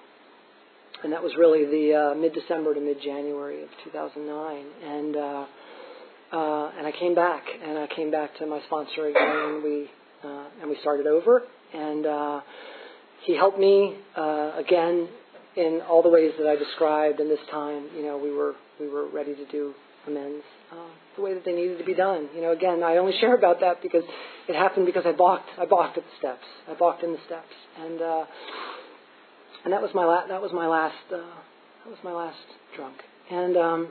Speaker 1: And that was really the uh, mid-December to mid-January of two thousand nine. And uh, uh, and I came back, and I came back to my sponsor again, and we uh, and we started over. And uh, he helped me uh, again in all the ways that I described. And this time, you know, we were we were ready to do amends uh, the way that they needed to be done. You know, again, I only share about that because it happened because I balked. I balked at the steps. I balked in the steps, and. Uh, And that was my la- that was my last uh, that was my last drunk. And um,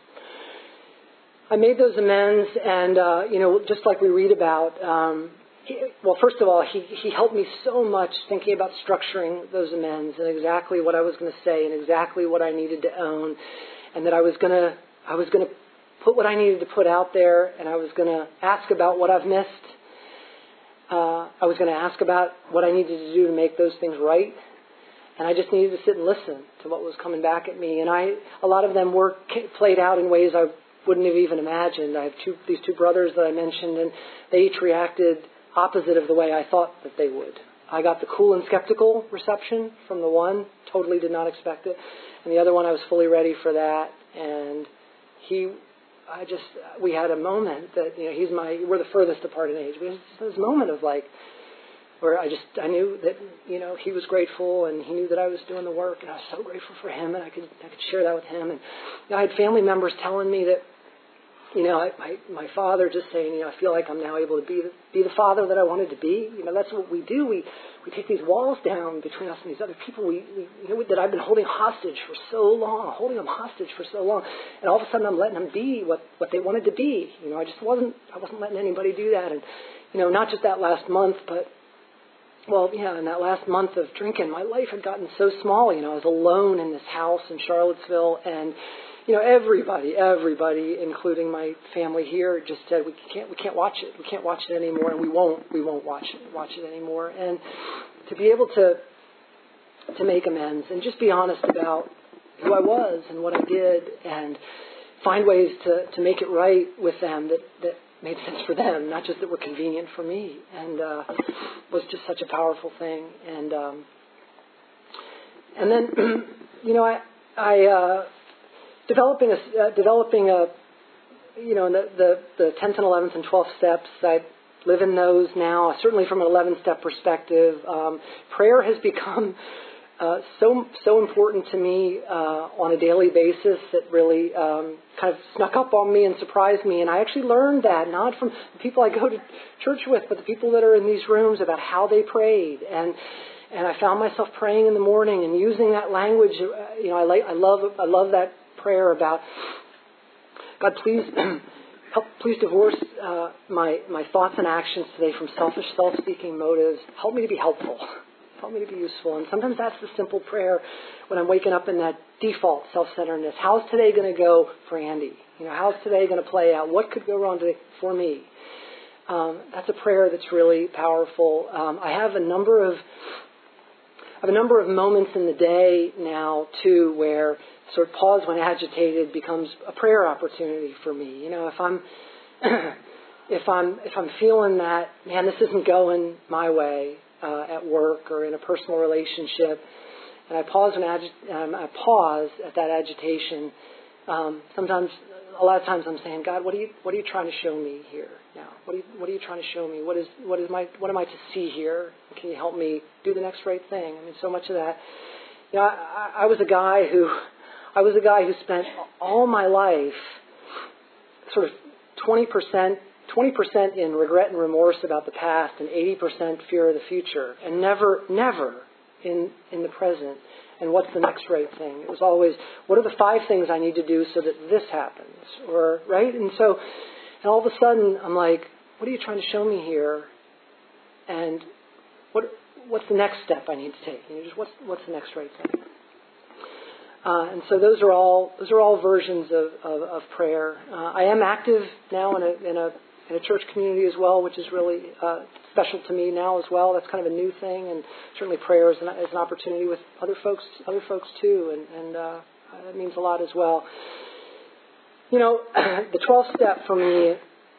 Speaker 1: I made those amends, and uh, you know, just like we read about. Um, he, well, first of all, he he helped me so much thinking about structuring those amends and exactly what I was going to say and exactly what I needed to own, and that I was gonna I was gonna put what I needed to put out there, and I was going to ask about what I've missed. Uh, I was going to ask about what I needed to do to make those things right. And I just needed to sit and listen to what was coming back at me. And I, a lot of them were played out in ways I wouldn't have even imagined. I have two, these two brothers that I mentioned, and they each reacted opposite of the way I thought that they would. I got the cool and skeptical reception from the one, totally did not expect it. And the other one, I was fully ready for that. And he, I just, we had a moment that, you know, he's my, we're the furthest apart in age. We had this moment of like, where I just, I knew that, you know, he was grateful, and he knew that I was doing the work, and I was so grateful for him, and I could, I could share that with him. And you know, I had family members telling me that, you know, I, my, my father just saying, you know, I feel like I'm now able to be the, be the father that I wanted to be. You know, that's what we do. We, we take these walls down between us and these other people we, we you know, that I've been holding hostage for so long, holding them hostage for so long. And all of a sudden I'm letting them be what, what they wanted to be. You know, I just wasn't, I wasn't letting anybody do that. And, you know, not just that last month, but Well, yeah, in that last month of drinking, my life had gotten so small. You know, I was alone in this house in Charlottesville, and you know, everybody, everybody, including my family here, just said we can't, we can't watch it. We can't watch it anymore, and we won't, we won't watch it, watch it anymore. And to be able to to make amends and just be honest about who I was and what I did, and find ways to to make it right with them that that. made sense for them, not just that were convenient for me, and uh, was just such a powerful thing. And um, and then, you know, I, I uh, developing a uh, developing a, you know, the, the the tenth and eleventh and twelfth steps. I live in those now. Certainly, from an eleventh step perspective, um, prayer has become Uh, so so important to me uh, on a daily basis that really um, kind of snuck up on me and surprised me. And I actually learned that not from the people I go to church with, but the people that are in these rooms about how they prayed. And and I found myself praying in the morning and using that language. Uh, you know, I like I love I love that prayer about God. Please help please divorce uh, my, my thoughts and actions today from selfish, self-seeking motives. Help me to be helpful. Help me to be useful. And sometimes that's the simple prayer when I'm waking up in that default self-centeredness. How's today going to go for Andy? You know, how's today going to play out? What could go wrong today for me? Um, that's a prayer that's really powerful. Um, I have a number of I have a number of moments in the day now too where sort of pause when agitated becomes a prayer opportunity for me. You know, if I'm if I'm if I'm feeling that, man, this isn't going my way uh, at work or in a personal relationship, and I pause when agi- um, I pause at that agitation. Um, sometimes, a lot of times, I'm saying, God, what are you what are you trying to show me here now? What are you what are you trying to show me? What is what is my what am I to see here? Can you help me do the next right thing? I mean, so much of that. You know, I, I was a guy who I was a guy who spent all my life sort of twenty percent twenty percent in regret and remorse about the past and eighty percent fear of the future, and never never in in the present. And what's the next right thing? It was always, what are the five things I need to do so that this happens? Or, right? And so, and all of a sudden, I'm like, what are you trying to show me here? And what what's the next step I need to take? You know, just what's what's the next right thing? Uh, and so those are all those are all versions of of, of prayer. Uh, I am active now in a in a in a church community as well, which is really uh, special to me now as well. That's kind of a new thing, and certainly prayer is an, is an opportunity with other folks, other folks too, and, and uh, that means a lot as well. You know, the twelfth step for me,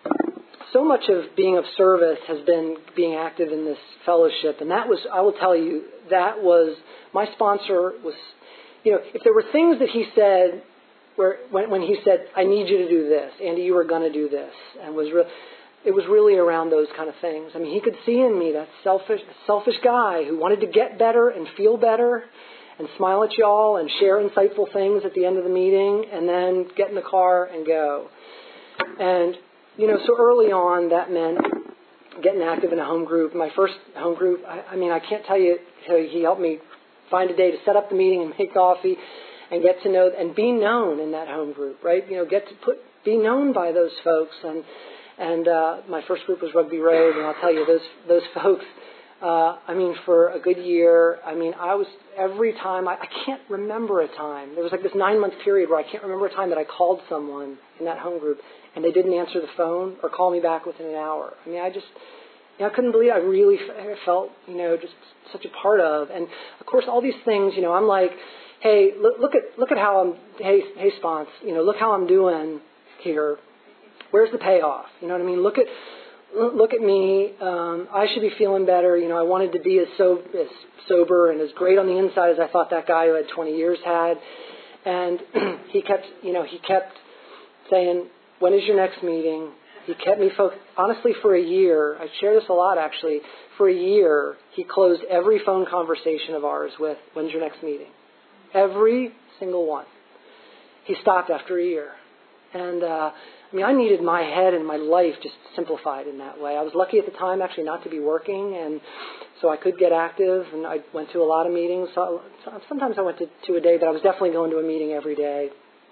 Speaker 1: so much of being of service has been being active in this fellowship, and that was, I will tell you, that was, my sponsor was, you know, if there were things that he said, where when, when he said, I need you to do this, Andy, you were going to do this, and was re- it was really around those kind of things. I mean, he could see in me that selfish, selfish guy who wanted to get better and feel better and smile at y'all and share insightful things at the end of the meeting and then get in the car and go. And, you know, so early on that meant getting active in a home group. My first home group, I, I mean, I can't tell you, tell you, he helped me find a day to set up the meeting and make coffee and get to know and be known in that home group, right? You know, get to put be known by those folks. And and uh, my first group was Rugby Road, and I'll tell you, those those folks. Uh, I mean, for a good year. I mean, I was every time. I, I can't remember a time. There was like this nine month period where I can't remember a time that I called someone in that home group and they didn't answer the phone or call me back within an hour. I mean, I just. You know, I couldn't believe I really felt, you know, just such a part of. And, of course, all these things, you know, I'm like, hey, look, look at look at how I'm, hey, hey, spons, you know, look how I'm doing here. Where's the payoff? You know what I mean? Look at look at me. Um, I should be feeling better. You know, I wanted to be as, so, as sober and as great on the inside as I thought that guy who had twenty years had. And he kept, you know, he kept saying, when is your next meeting? He kept me focused. Honestly, for a year, I share this a lot actually, for a year, he closed every phone conversation of ours with, when's your next meeting? Every single one. He stopped after a year. And, uh, I mean, I needed my head and my life just simplified in that way. I was lucky at the time actually not to be working, and so I could get active, and I went to a lot of meetings. So sometimes I went to, to a day, but I was definitely going to a meeting every day.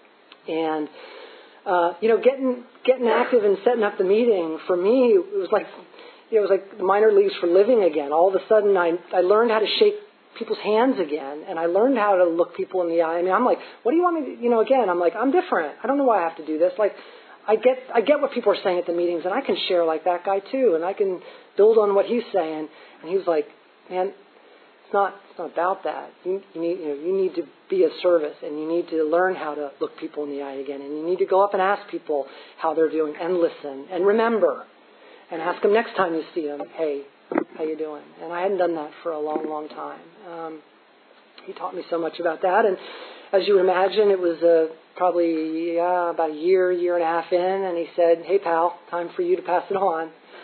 Speaker 1: And Uh, you know, getting getting active and setting up the meeting, for me, it was like, you know, it was like the minor leagues for living again. All of a sudden, I I learned how to shake people's hands again, and I learned how to look people in the eye. I mean, I'm like, what do you want me to, you know, again, I'm like, I'm different. I don't know why I have to do this. Like, I get I get what people are saying at the meetings, and I can share like that guy too, and I can build on what he's saying. And he was like, man, it's not it's not about that. You, you need you know you need to be of service, and you need to learn how to look people in the eye again, and you need to go up and ask people how they're doing, and listen, and remember, and ask them next time you see them, hey, how you doing? And I hadn't done that for a long, long time. Um, he taught me so much about that, and as you would imagine, it was uh, probably uh, about a year, year and a half in, and he said, hey, pal, time for you to pass it on.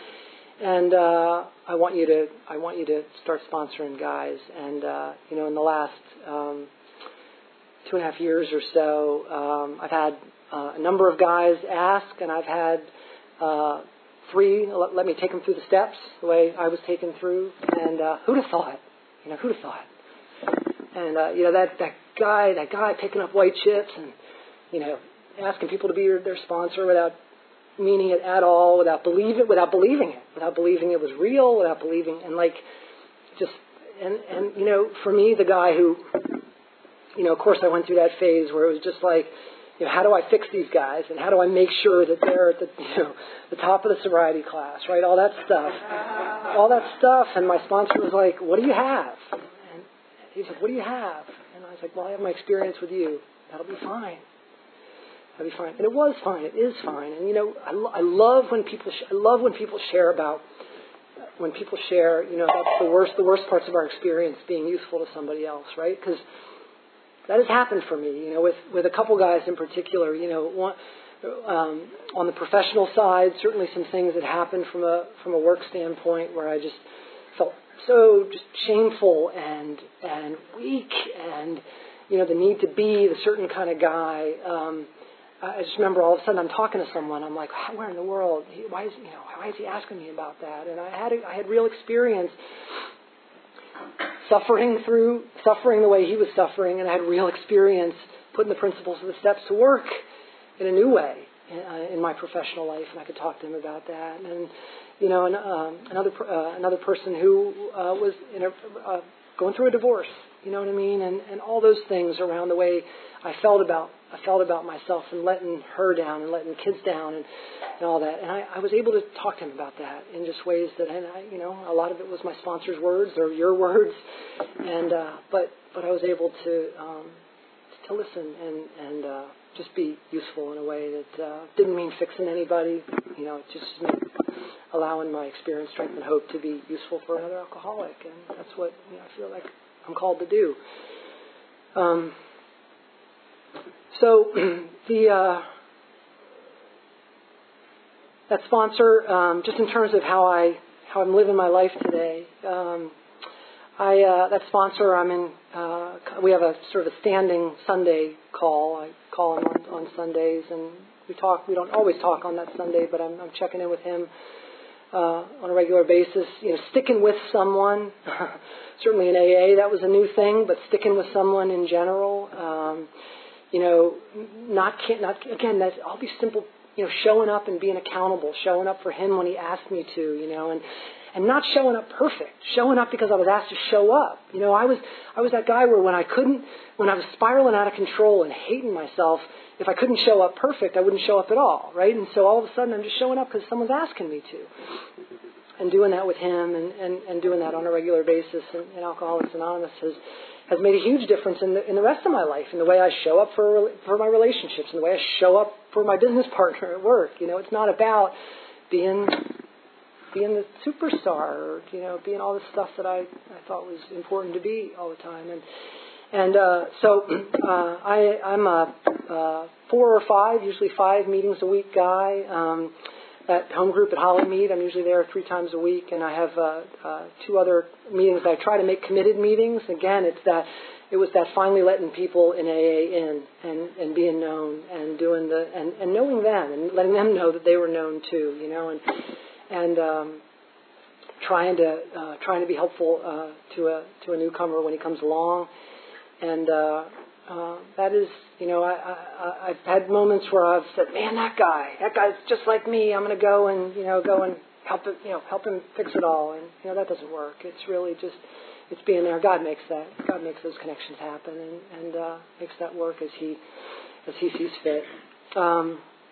Speaker 1: And uh, I want you to I want you to start sponsoring guys. And uh, you know, in the last um, two and a half years or so, um, I've had uh, a number of guys ask, and I've had uh, three. Let, let me take them through the steps the way I was taken through. And uh, who'd have thought? You know, who'd have thought? And uh, you know, that that guy, that guy picking up white chips, and you know, asking people to be your, their sponsor without meaning it at all, without believe it, without believing it, without believing it was real, without believing, and like, just, and, and, you know, for me, the guy who, you know, of course I went through that phase where it was just like, you know, how do I fix these guys, and how do I make sure that they're at the, you know, the top of the sobriety class, right? All that stuff, all that stuff. And my sponsor was like, "What do you have?" And he's like, "What do you have?" And I was like, "Well, I have my experience with you. That'll be fine. That'll be fine." And it was fine. It is fine. And you know, I, lo- I love when people, sh- I love when people share about, when people share, you know, that's the worst, the worst parts of our experience being useful to somebody else, right? Because that has happened for me, you know, with, with a couple guys in particular, you know, one, um, on the professional side, certainly some things that happened from a from a work standpoint where I just felt so just shameful and and weak, and you know, the need to be the certain kind of guy. Um, I just remember all of a sudden I'm talking to someone, I'm like, where in the world? Why is you know why is he asking me about that? And I had a, I had real experience. Suffering through, suffering the way he was suffering, and I had real experience putting the principles of the steps to work in a new way in, uh, in my professional life, and I could talk to him about that. And you know, an, um, another uh, another person who uh, was in a, uh, going through a divorce, you know what I mean, and and all those things around the way I felt about I felt about myself and letting her down and letting kids down and, and all that. And I, I was able to talk to him about that in just ways that, and I, you know, a lot of it was my sponsor's words or your words, and uh, but but I was able to um, to listen and and uh, just be useful in a way that uh, didn't mean fixing anybody. You know, it just meant allowing my experience, strength, and hope to be useful for another alcoholic, and that's what you know, I feel like I'm called to do. Um, So the uh, that sponsor, um, just in terms of how I how I'm living my life today, um, I uh, that sponsor I'm in. Uh, we have a sort of a standing Sunday call. I call him on, on Sundays, and we talk. We don't always talk on that Sunday, but I'm, I'm checking in with him uh, on a regular basis. You know, sticking with someone. Certainly in A A, that was a new thing, but sticking with someone in general. Um, You know, not not again. That's all these simple. You know, showing up and being accountable. Showing up for him when he asked me to. You know, and and not showing up perfect. Showing up because I was asked to show up. You know, I was I was that guy where when I couldn't, when I was spiraling out of control and hating myself, if I couldn't show up perfect, I wouldn't show up at all, right? And so all of a sudden, I'm just showing up because someone's asking me to, and doing that with him, and, and, and doing that on a regular basis. And, and Alcoholics Anonymous has. has made a huge difference in the in the rest of my life, in the way I show up for for my relationships, in the way I show up for my business partner at work. You know, it's not about being being the superstar, or you know, being all the stuff that I, I thought was important to be all the time. And and uh, so uh, I I'm a, a four or five, usually five meetings a week guy. Um, At home group at Hollymead, I'm usually there three times a week, and I have uh, uh, two other meetings that I try to make committed meetings. Again, it's that it was that finally letting people in A A in and, and being known and doing the and, and knowing them and letting them know that they were known too, you know, and and um, trying to uh, trying to be helpful uh, to a to a newcomer when he comes along, and. Uh, Uh, that is, you know, I, I, I've had moments where I've said, man, that guy, that guy's just like me. I'm going to go and, you know, go and help it, you know, help him fix it all. And, you know, that doesn't work. It's really just, it's being there. God makes that, God makes those connections happen and, and uh, makes that work as he, as he sees fit. Um,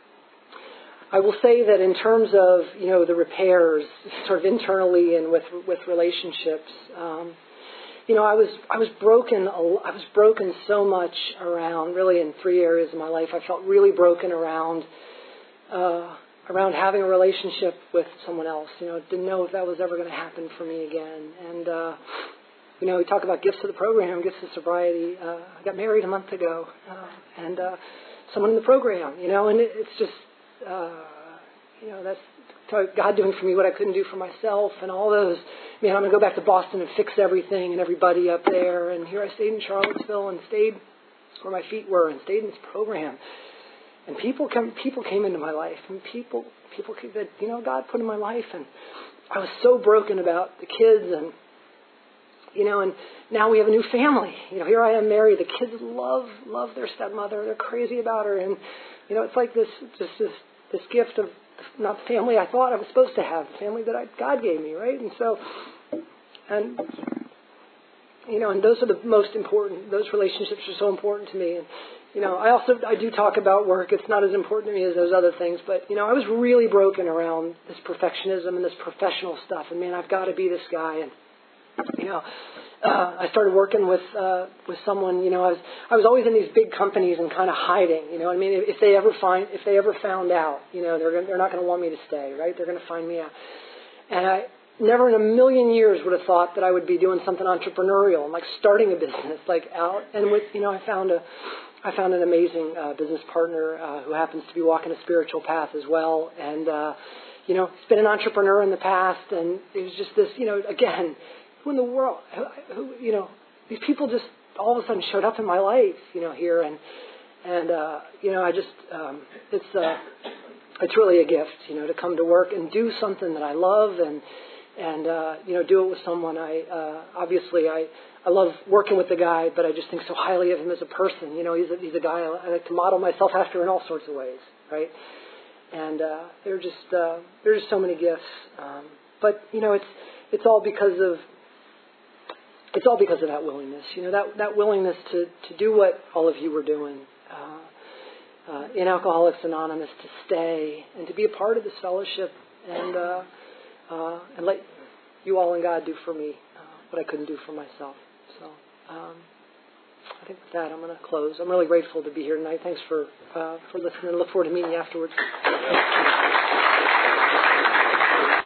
Speaker 1: I will say that in terms of, you know, the repairs sort of internally and with, with relationships, um, You know, I was I was broken. I was broken so much around, really, in three areas of my life. I felt really broken around uh, around having a relationship with someone else. You know, didn't know if that was ever going to happen for me again. And uh, you know, we talk about gifts of the program, gifts of sobriety. Uh, I got married a month ago, uh, and uh, someone in the program. You know, and it, it's just uh, you know that's. God doing for me what I couldn't do for myself, and all those, man, I'm going to go back to Boston and fix everything and everybody up there. And here I stayed in Charlottesville and stayed where my feet were and stayed in this program. And people come, people came into my life, and people, people that, you know, God put in my life. And I was so broken about the kids, and, you know, and now we have a new family. You know, here I am married. The kids love, love their stepmother. They're crazy about her. And, you know, it's like this, just this, this gift of not the family I thought I was supposed to have, the family that I, God gave me, right? And so, and you know, and those are the most important. Those relationships are so important to me. And you know, I also I do talk about work. It's not as important to me as those other things. But you know, I was really broken around this perfectionism and this professional stuff. And man, I've got to be this guy. And you know, uh, I started working with uh, with someone. You know, I was I was always in these big companies and kind of hiding. You know, I mean, if, if they ever find if they ever found out, you know, they're gonna, they're not going to want me to stay, right? They're going to find me out. And I never in a million years would have thought that I would be doing something entrepreneurial and like starting a business, like out. And with you know, I found a I found an amazing uh, business partner uh, who happens to be walking a spiritual path as well. And uh, you know, he's been an entrepreneur in the past, and it was just this, you know, again. Who in the world, who, who, you know, these people just all of a sudden showed up in my life, you know, here. And, and uh, you know, I just, um, it's uh, it's really a gift, you know, to come to work and do something that I love and, and uh, you know, do it with someone. I, uh, obviously, I, I love working with the guy, but I just think so highly of him as a person. You know, he's a, he's a guy I, I like to model myself after in all sorts of ways, right? And uh, there are just, uh, there are just so many gifts. Um, but, you know, it's, it's all because of, It's all because of that willingness, you know, that, that willingness to, to do what all of you were doing uh, uh, in Alcoholics Anonymous, to stay and to be a part of this fellowship and uh, uh, and let you all and God do for me uh, what I couldn't do for myself. So um, I think with that, I'm going to close. I'm really grateful to be here tonight. Thanks for uh, for listening. I look forward to meeting you afterwards.